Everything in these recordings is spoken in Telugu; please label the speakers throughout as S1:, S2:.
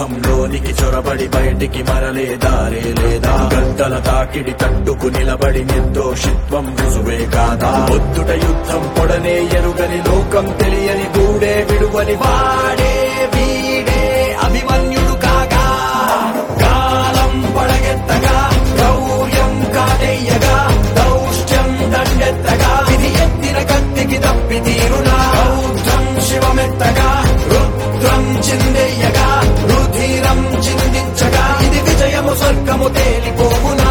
S1: సింహంలోనికి చొరబడి బయటికి మరలే దారే లేదా గద్దల తాకిడి తట్టుకు నిలబడి నిర్దోషిత్వం రుజువే కాదా ఒత్తుట యుద్ధం పొడనే ఎరుగని లోకం తెలియని గూడే విడువని వాడే వీడే అభిమన్యుడు కాగా కాలం పడగెత్తగా గౌర్యం కాటేయగా దౌష్ట్యం దండెత్తగా విధి ఎత్తిన కత్తికి తప్పి తీరునా రౌద్రం శివమెత్తగా రుద్రం చిందెయ్యగా రుధిరం చిందించగా ఇది విజయము స్వర్గము తేలిపోవునా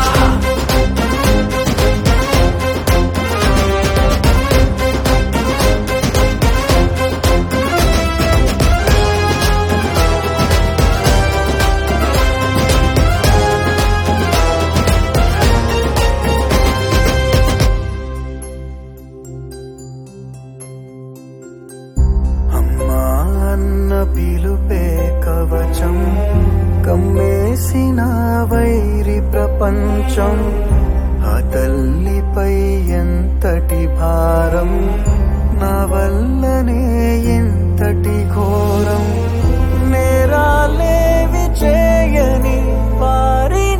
S2: పిలుపే కవచం కమ్మేసిన వైరి ప్రపంచం ఆ తల్లిపై ఎంతటి భారం నా వల్లనే ఎంతటి ఘోరం నేరాలేవి చేయని వారి